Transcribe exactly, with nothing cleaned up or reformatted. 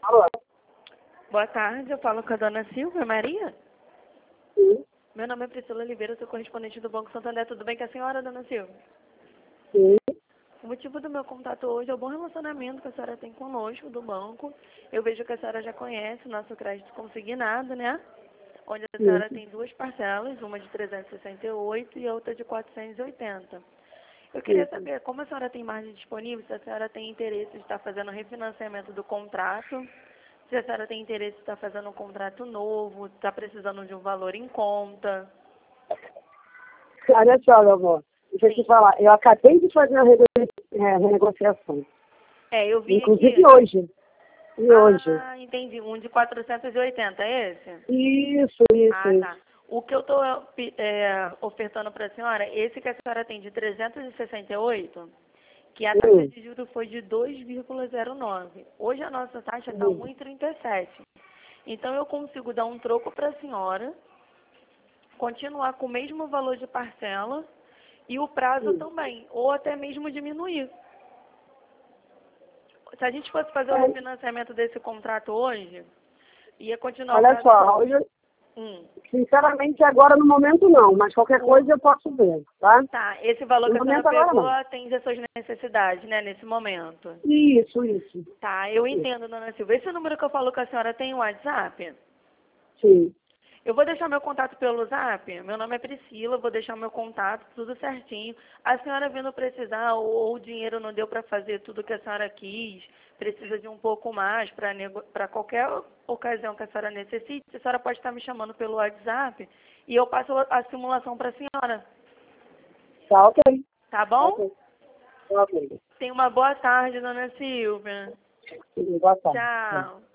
Alô? Boa tarde, eu falo com a dona Silvia Maria. Sim, Meu nome é Priscila Oliveira, sou correspondente do Banco Santander. Tudo bem com a senhora, dona Silvia? sim, O motivo do meu contato hoje é o bom relacionamento que a senhora tem conosco, do banco. Eu vejo que a senhora já conhece o nosso crédito consignado, né? Onde a sim. senhora tem duas parcelas, uma de trezentos e sessenta e oito e a outra de quatrocentos e oitenta. Eu queria sim. saber, como a senhora tem margem disponível, se a senhora tem interesse em estar fazendo refinanciamento do contrato, se a senhora tem interesse em estar fazendo um contrato novo, está precisando de um valor em conta. Olha só, meu amor, deixa eu te Sim. falar, eu acabei de fazer uma rego- é, renegociação, É, eu vim inclusive aqui. hoje, e hoje. Ah, entendi. Um de quatrocentos e oitenta, é esse? Isso, isso, Ah, tá. isso. O que eu estou ofertando para a senhora, esse que a senhora tem de trezentos e sessenta e oito, que a taxa Hum, de juros foi de dois vírgula zero nove. Hoje a nossa taxa está hum, um vírgula trinta e sete. Então eu consigo dar um troco para a senhora, continuar com o mesmo valor de parcela e o prazo hum. também, ou até mesmo diminuir. Se a gente fosse fazer o É, refinanciamento desse contrato hoje, ia continuar o olha prazo só, igual. hoje, Hum. sinceramente, agora no momento não, mas qualquer O- coisa eu posso ver, tá? Tá, esse valor No que a senhora momento agora pegou não. atende às suas necessidades, né, nesse momento. Isso, isso, Tá, eu isso. entendo, dona Silvia. Esse número que eu falo com a senhora tem o WhatsApp? Sim, Eu vou deixar meu contato pelo Zap. Meu nome é Priscila, vou deixar meu contato, tudo certinho. A senhora vindo precisar, ou, ou o dinheiro não deu para fazer tudo que a senhora quis, precisa de um pouco mais para qualquer ocasião que a senhora necessite, a senhora pode estar me chamando pelo WhatsApp e eu passo a simulação para a senhora. tá ok, Tá tá bom? ok, tá ok. Tenha uma boa tarde, dona Silvia. Sim, boa tarde. Tchau.